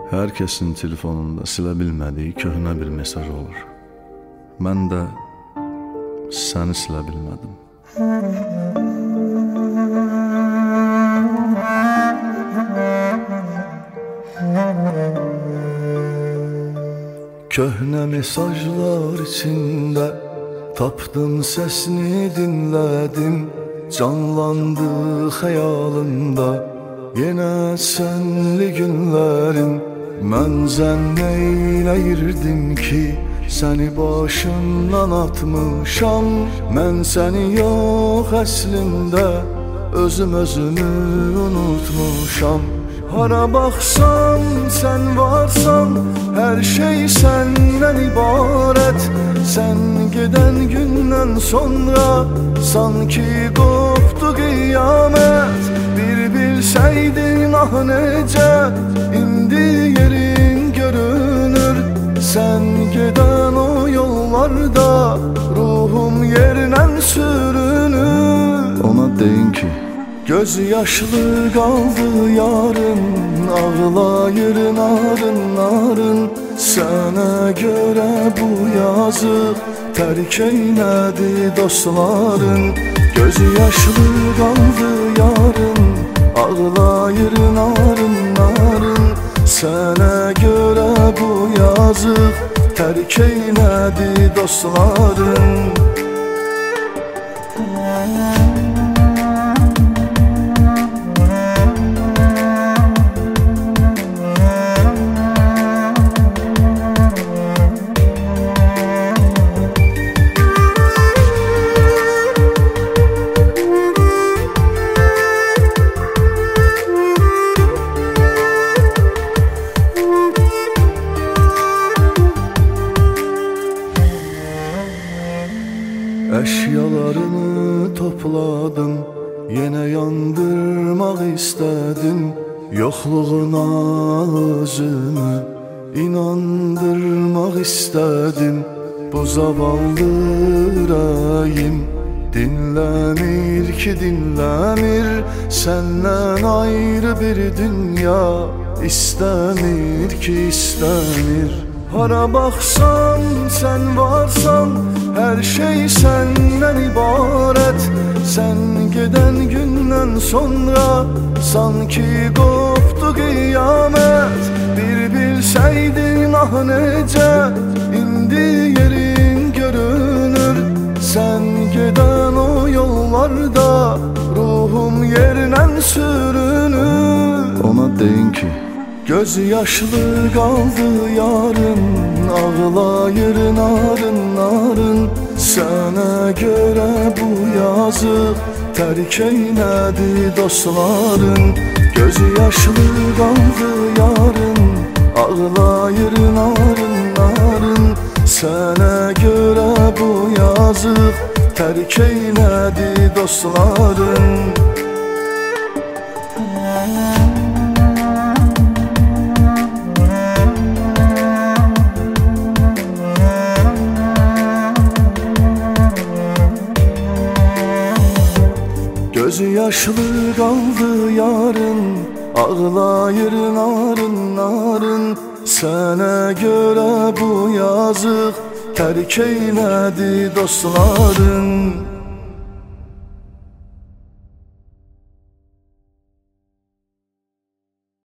Hər kəsin telefonunda silə bilmədiyi köhnə bir mesaj olur. Mən də səni silə bilmədim. Köhnə mesajlar içində tapdım səsini, dinlədim. Canlandı xəyalımda yenə sənli günlərim. Mən zənn eyləyirdim ki səni başımdan atmışam. Mən səni yox, əslində özümü unutmuşam. Hara baxsam sən varsan, hər şey səndən ibarət. Sən gedən gündən sonra sanki qopdu qiyamət. Bir bilsəydin ah necə indi yerin görünür. Sən gedən o yollarda ruhum yerlə sürünür. Ona deyin ki göz yaşlı qaldı yarın, ağlayır narın narın. Sənə görə bu yazıq tərk eylədi dostların. Göz yaşlı qaldı yarın, ağlayır narın narın. Sənə görə bu yazıq tərk eylədi dostların. Əşyalarını topladım, yenə yandırmaq istədim. Yoxluğuna özümü inandırmaq istədim. Bu zavallı ürəyim dinləmir ki dinləmir. Səndən ayrı bir dünya istəmir ki istəmir. Hara baxsam sən varsan, hər şey səndən ibarət. Sən gedən gündən sonra sanki qopdu qiyamət. Bir bilsəydin ah necə indi yerin görünür. Sən gedən o yollarda ruhum yerlə sürünür. Ona deyin ki göz yaşlı qaldı yarın, ağlayır narın narın. Sənə görə bu yazıq tərk eylədi dostların. Göz yaşlı qaldı yarın, ağlayır narın narın. Sənə görə bu yazıq tərk eylədi dostların. Göz yaşlı qaldı yarın, ağlayır narın narın. Sənə görə bu yazıq tərk eylədi dostların.